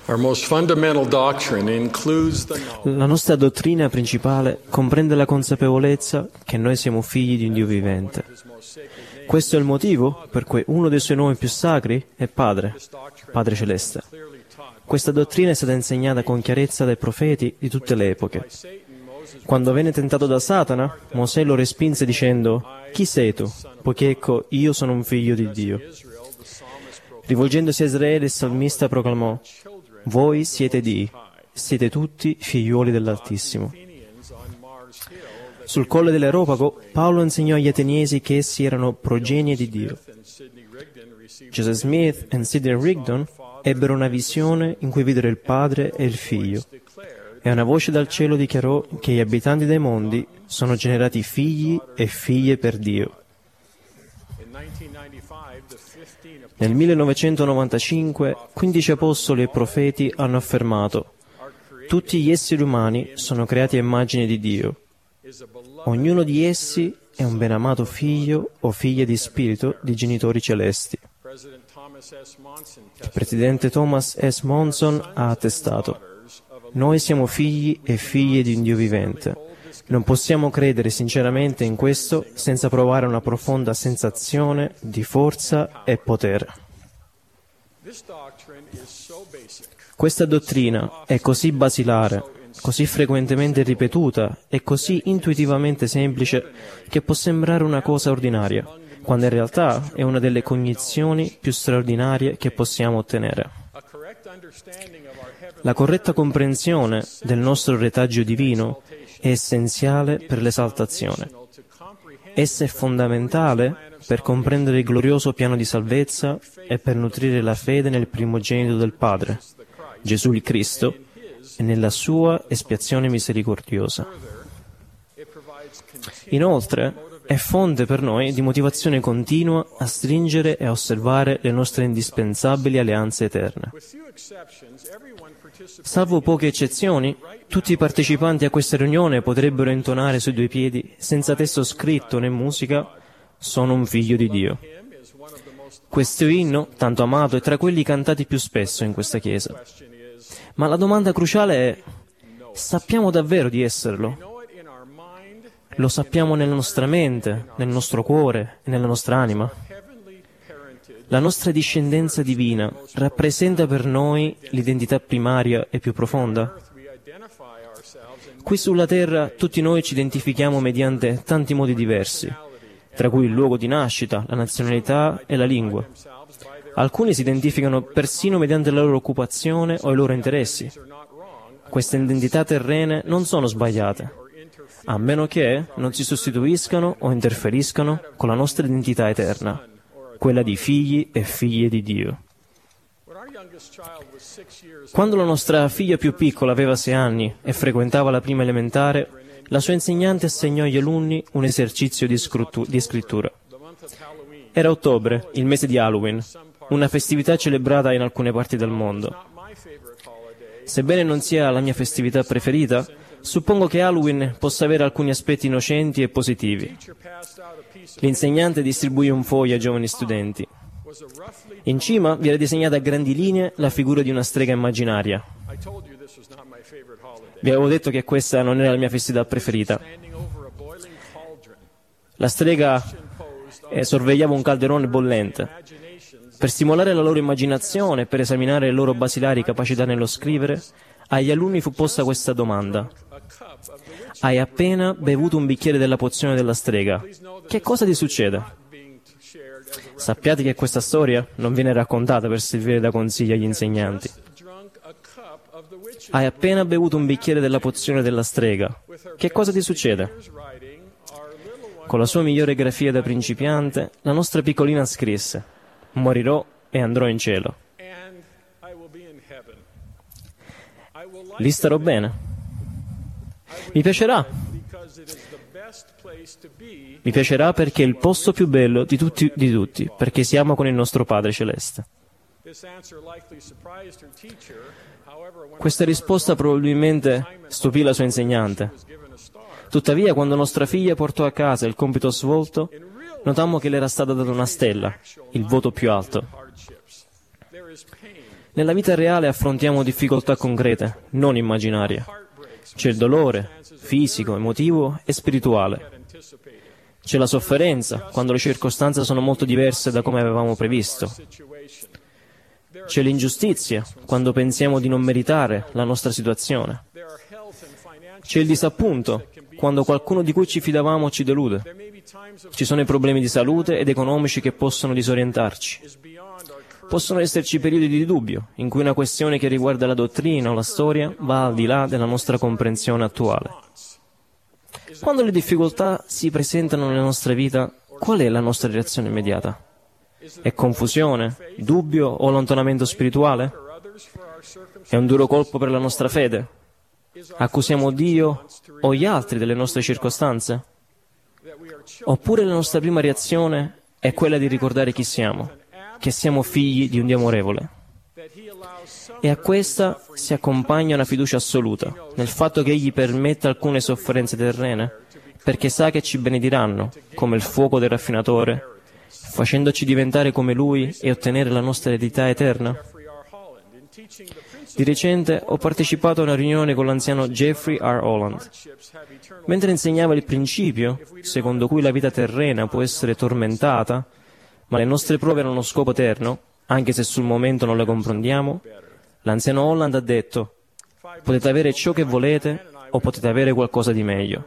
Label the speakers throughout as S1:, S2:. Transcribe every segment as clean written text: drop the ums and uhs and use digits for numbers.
S1: Our most fundamental doctrine includes the knowledge
S2: La nostra dottrina principale comprende la consapevolezza che noi siamo figli di un Dio vivente. Questo è il motivo per cui uno dei suoi nomi più sacri è Padre, Padre Celeste. Questa dottrina è stata insegnata con chiarezza dai profeti di tutte le epoche. Quando venne tentato da Satana, Mosè lo respinse dicendo: «Chi sei tu? Poiché ecco, io sono un figlio di Dio». Rivolgendosi a Israele, il salmista proclamò: «Voi siete Dii, siete tutti figliuoli dell'Altissimo». Sul colle dell'Areopago, Paolo insegnò agli ateniesi che essi erano progenie di Dio. Joseph Smith e Sidney Rigdon ebbero una visione in cui videro il Padre e il Figlio, e una voce dal cielo dichiarò che gli abitanti dei mondi sono generati figli e figlie per Dio. Nel 1995, 15 apostoli e profeti hanno affermato: tutti gli esseri umani sono creati a immagine di Dio. Ognuno di essi è un benamato figlio o figlia di spirito di genitori celesti. Il presidente Thomas S. Monson ha attestato: noi siamo figli e figlie di un Dio vivente. Non possiamo credere sinceramente in questo senza provare una profonda sensazione di forza e potere. Questa dottrina è così basilare, così frequentemente ripetuta e così intuitivamente semplice che può sembrare una cosa ordinaria, quando in realtà è una delle cognizioni più straordinarie che possiamo ottenere. La corretta comprensione del nostro retaggio divino è essenziale per l'esaltazione. Essa è fondamentale per comprendere il glorioso piano di salvezza e per nutrire la fede nel primogenito del Padre, Gesù il Cristo, e nella sua espiazione misericordiosa. Inoltre, è fonte per noi di motivazione continua a stringere e a osservare le nostre indispensabili alleanze eterne. Salvo poche eccezioni, tutti i partecipanti a questa riunione potrebbero intonare sui due piedi, senza testo scritto né musica: «Sono un figlio di Dio». Questo inno, tanto amato, è tra quelli cantati più spesso in questa chiesa. Ma la domanda cruciale è: sappiamo davvero di esserlo? Lo sappiamo nella nostra mente, nel nostro cuore e nella nostra anima? La nostra discendenza divina rappresenta per noi l'identità primaria e più profonda? Qui sulla terra tutti noi ci identifichiamo mediante tanti modi diversi, tra cui il luogo di nascita, la nazionalità e la lingua. Alcuni si identificano persino mediante la loro occupazione o i loro interessi. Queste identità terrene non sono sbagliate, a meno che non si sostituiscano o interferiscano con la nostra identità eterna, quella di figli e figlie di Dio. Quando la nostra figlia più piccola aveva 6 anni e frequentava la prima elementare, la sua insegnante assegnò agli alunni un esercizio di scrittura. Era ottobre, il mese di Halloween, una festività celebrata in alcune parti del mondo. Sebbene non sia la mia festività preferita, suppongo che Halloween possa avere alcuni aspetti innocenti e positivi. L'insegnante distribuì un foglio ai giovani studenti. In cima vi era disegnata a grandi linee la figura di una strega immaginaria. Vi avevo detto che questa non era la mia festività preferita. La strega sorvegliava un calderone bollente. Per stimolare la loro immaginazione e per esaminare le loro basilari capacità nello scrivere, agli alunni fu posta questa domanda: hai appena bevuto un bicchiere della pozione della strega. Che cosa ti succede? Sappiate che questa storia non viene raccontata per servire da consiglio agli insegnanti. Hai appena bevuto un bicchiere della pozione della strega. Che cosa ti succede? Con la sua migliore grafia da principiante, la nostra piccolina scrisse: morirò e andrò in cielo. Lì starò bene. Mi piacerà. Mi piacerà perché è il posto più bello di tutti, perché siamo con il nostro Padre Celeste. Questa risposta probabilmente stupì la sua insegnante. Tuttavia, quando nostra figlia portò a casa il compito svolto, notammo che le era stata data una stella, il voto più alto. Nella vita reale affrontiamo difficoltà concrete, non immaginarie. C'è il dolore, fisico, emotivo e spirituale. C'è la sofferenza, quando le circostanze sono molto diverse da come avevamo previsto. C'è l'ingiustizia, quando pensiamo di non meritare la nostra situazione. C'è il disappunto, quando qualcuno di cui ci fidavamo ci delude. Ci sono i problemi di salute ed economici che possono disorientarci. Possono esserci periodi di dubbio, in cui una questione che riguarda la dottrina o la storia va al di là della nostra comprensione attuale. Quando le difficoltà si presentano nella nostra vita, qual è la nostra reazione immediata? È confusione, dubbio o allontanamento spirituale? È un duro colpo per la nostra fede? Accusiamo Dio o gli altri delle nostre circostanze? Oppure la nostra prima reazione è quella di ricordare chi siamo, che siamo figli di un Dio amorevole. E a questa si accompagna una fiducia assoluta nel fatto che Egli permetta alcune sofferenze terrene, perché sa che ci benediranno, come il fuoco del raffinatore, facendoci diventare come Lui e ottenere la nostra eredità eterna. Di recente ho partecipato a una riunione con l'anziano Jeffrey R. Holland. Mentre insegnava il principio, secondo cui la vita terrena può essere tormentata, ma le nostre prove hanno uno scopo eterno, anche se sul momento non le comprendiamo, l'anziano Holland ha detto: potete avere ciò che volete o potete avere qualcosa di meglio.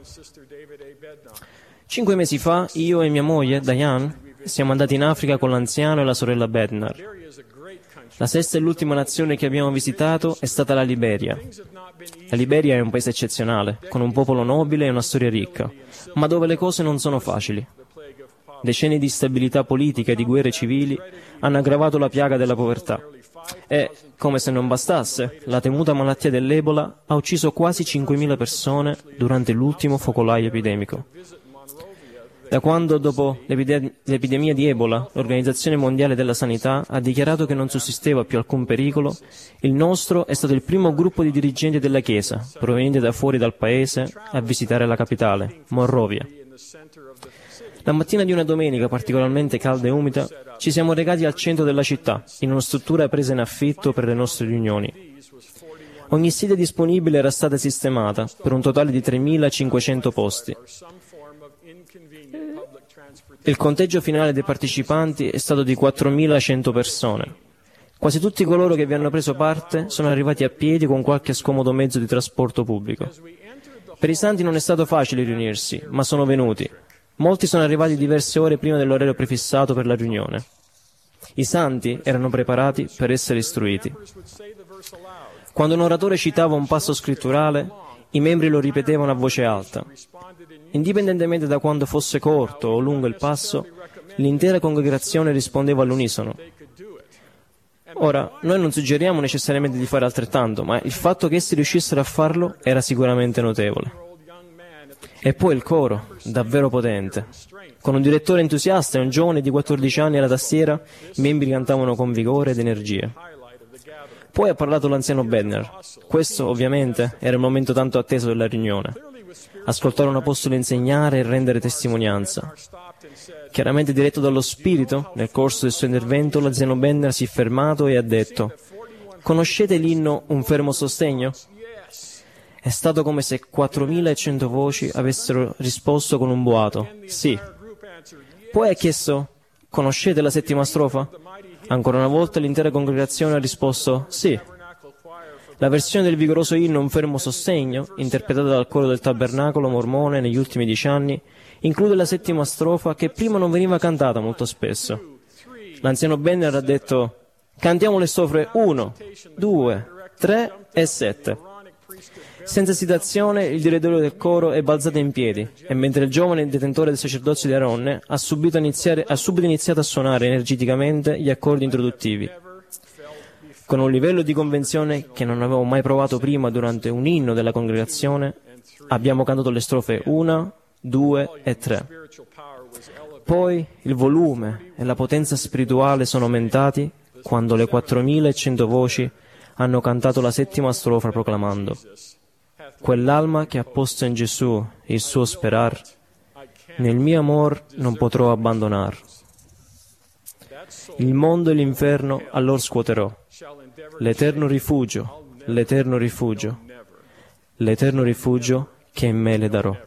S2: 5 mesi fa, io e mia moglie, Diane, siamo andati in Africa con l'anziano e la sorella Bednar. La sesta e l'ultima nazione che abbiamo visitato è stata la Liberia. La Liberia è un paese eccezionale, con un popolo nobile e una storia ricca, ma dove le cose non sono facili. Decenni di instabilità politica e di guerre civili hanno aggravato la piaga della povertà. E, come se non bastasse, la temuta malattia dell'Ebola ha ucciso quasi 5.000 persone durante l'ultimo focolaio epidemico. Da quando, dopo l'epidemia di Ebola, l'Organizzazione Mondiale della Sanità ha dichiarato che non sussisteva più alcun pericolo, il nostro è stato il primo gruppo di dirigenti della Chiesa, provenienti da fuori dal paese, a visitare la capitale, Monrovia. La mattina di una domenica particolarmente calda e umida, ci siamo recati al centro della città, in una struttura presa in affitto per le nostre riunioni. Ogni sedia disponibile era stata sistemata, per un totale di 3.500 posti. Il conteggio finale dei partecipanti è stato di 4.100 persone. Quasi tutti coloro che vi hanno preso parte sono arrivati a piedi con qualche scomodo mezzo di trasporto pubblico. Per i santi non è stato facile riunirsi, ma sono venuti. Molti sono arrivati diverse ore prima dell'orario prefissato per la riunione. I santi erano preparati per essere istruiti. Quando un oratore citava un passo scritturale, i membri lo ripetevano a voce alta. Indipendentemente da quanto fosse corto o lungo il passo, l'intera congregazione rispondeva all'unisono. Ora, noi non suggeriamo necessariamente di fare altrettanto, ma il fatto che essi riuscissero a farlo era sicuramente notevole. E poi il coro, davvero potente. Con un direttore entusiasta e un giovane di 14 anni alla tastiera, i membri cantavano con vigore ed energia. Poi ha parlato l'anziano Bednar. Questo, ovviamente, era il momento tanto atteso della riunione. Ascoltare un apostolo insegnare e rendere testimonianza. Chiaramente diretto dallo Spirito, nel corso del suo intervento, l'anziano Bednar si è fermato e ha detto: conoscete l'inno Un fermo sostegno? È stato come se 4.100 voci avessero risposto con un boato: sì. Poi ha chiesto: conoscete la settima strofa? Ancora una volta l'intera congregazione ha risposto: sì. La versione del vigoroso inno Un fermo sostegno, interpretata dal coro del Tabernacolo mormone negli ultimi 10 anni, include la settima strofa che prima non veniva cantata molto spesso. L'anziano Bednar ha detto: cantiamo le strofe 1, 2, 3 e 7. Senza esitazione, il direttore del coro è balzato in piedi e mentre il giovane detentore del sacerdozio di Aronne ha subito iniziato a suonare energeticamente gli accordi introduttivi. Con un livello di convenzione che non avevo mai provato prima durante un inno della congregazione, abbiamo cantato le strofe 1, 2 e 3. Poi il volume e la potenza spirituale sono aumentati quando le 4.100 voci hanno cantato la settima strofa proclamando: quell'alma che ha posto in Gesù il suo sperar, nel mio amor non potrò abbandonar. Il mondo e l'inferno allor scuoterò, l'eterno rifugio, l'eterno rifugio, l'eterno rifugio che in me le darò.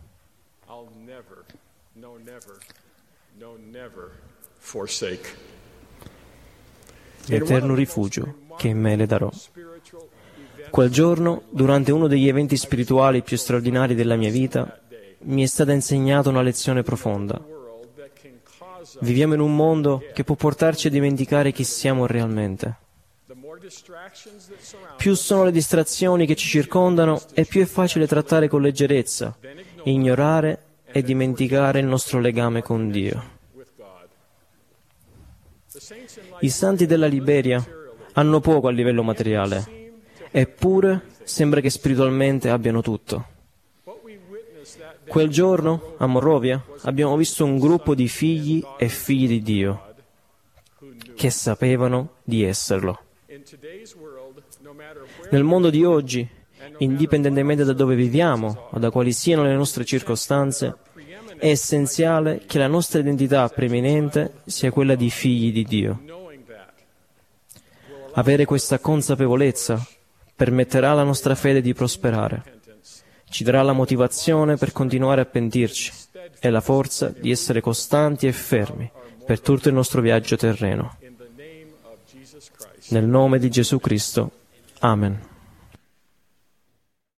S2: L'eterno rifugio che in me le darò. Quel giorno, durante uno degli eventi spirituali più straordinari della mia vita, mi è stata insegnata una lezione profonda. Viviamo in un mondo che può portarci a dimenticare chi siamo realmente. Più sono le distrazioni che ci circondano e più è facile trattare con leggerezza, ignorare e dimenticare il nostro legame con Dio. I santi della Liberia hanno poco a livello materiale, eppure sembra che spiritualmente abbiano tutto. Quel giorno, a Monrovia, abbiamo visto un gruppo di figli e figli di Dio che sapevano di esserlo. Nel mondo di oggi, indipendentemente da dove viviamo o da quali siano le nostre circostanze, è essenziale che la nostra identità preeminente sia quella di figli di Dio. Avere questa consapevolezza permetterà alla nostra fede di prosperare. Ci darà la motivazione per continuare a pentirci e la forza di essere costanti e fermi per tutto il nostro viaggio terreno. Nel nome di Gesù Cristo. Amen.